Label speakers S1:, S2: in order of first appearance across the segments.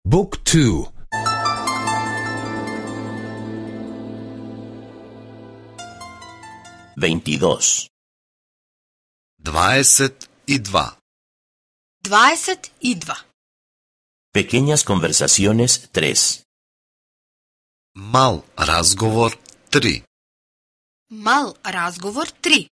S1: Book 2.
S2: 22.
S3: 22.
S4: 22.
S2: Pequeñas conversaciones 3.
S3: Mal razgovor 3.
S4: Mal razgovor 3.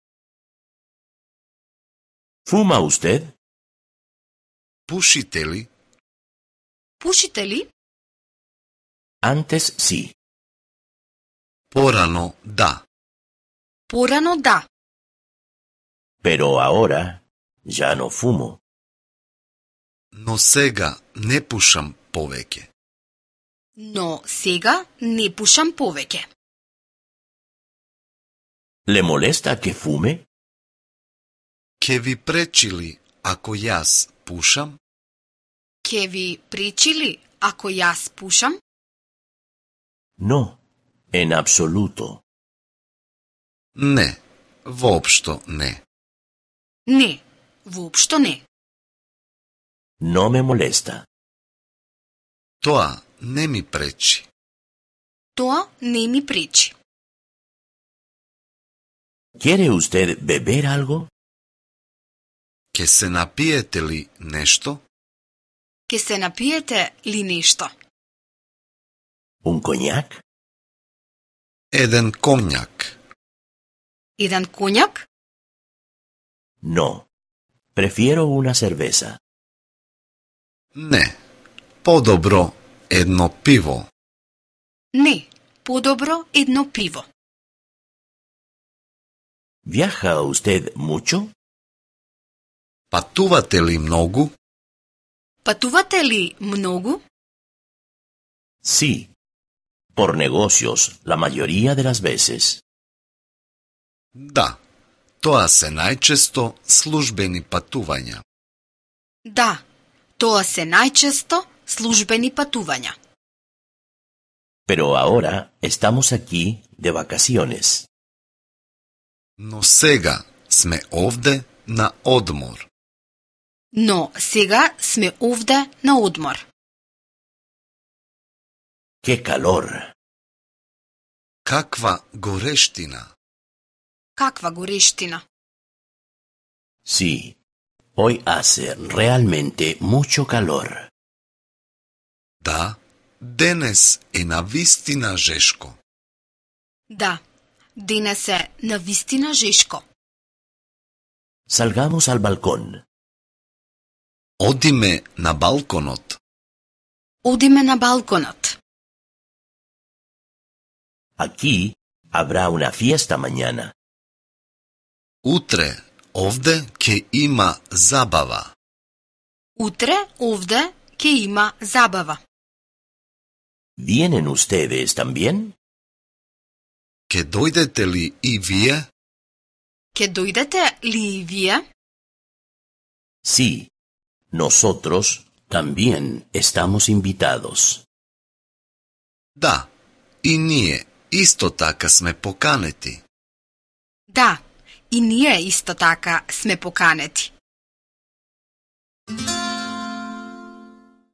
S2: ¿Fuma usted?
S3: Pušite li?
S4: Pušite li?
S2: Antes sí.
S3: Porano da.
S4: Porano da.
S2: Pero ahora ya no fumo.
S3: No сега не пушам повеќе.
S4: No сега ne pušam poveke.
S2: ¿Le molesta que fume?
S3: Ке ви пречи ли ако јас пушам?
S4: Ke vi pričili ako jaz pušam?
S2: No, en absoluto.
S3: Не, воопшто не.
S4: Ne, vopšto ne.
S2: No me molesta.
S3: Тоа не ми пречи.
S4: To ne mi priči.
S2: ¿Quiere usted beber algo?
S3: Ке се напиете ли нешто?
S4: Ke se napijete li nešto?
S2: ¿Un coñac?
S3: Еден комњак.
S4: Jedan konjak?
S2: No. Prefiero una cerveza.
S3: Не, подобро едно пиво.
S4: Ne, podobro jedno pivo.
S2: ¿Viaja usted mucho?
S3: Патувате ли многу?
S4: Patuvate li mnogo?
S2: Sí. Por negocios, la mayoría de las veces.
S3: Да, тоа се најчесто службени патувања.
S4: Da, to se najčesto službeni patuvanja.
S2: Pero ahora estamos aquí de vacaciones.
S3: Но сега сме овде на одмор.
S4: No, сега sme ovde na odmor.
S2: ¡Qué calor!
S3: Каква горештина!
S4: Kakva goreština.
S2: Sí. Hoy hace realmente mucho calor.
S3: Да, денес е навистина жешко.
S4: Da, danes je navistina žeško.
S2: Salgamos al balcón.
S3: Одиме на балконот.
S4: Odime na balkonot.
S2: Aquí habrá una fiesta mañana.
S3: Утре овде ќе има забава.
S4: Utre ovde ke ima zabava.
S2: ¿Vienen ustedes también?
S3: Ке дојдете ли и вие?
S4: Ke dojdete li vije?
S2: Sí. Nosotros también estamos invitados.
S3: Да, и ние исто така сме поканети.
S4: Da, i nije isto taka sme pokaneti.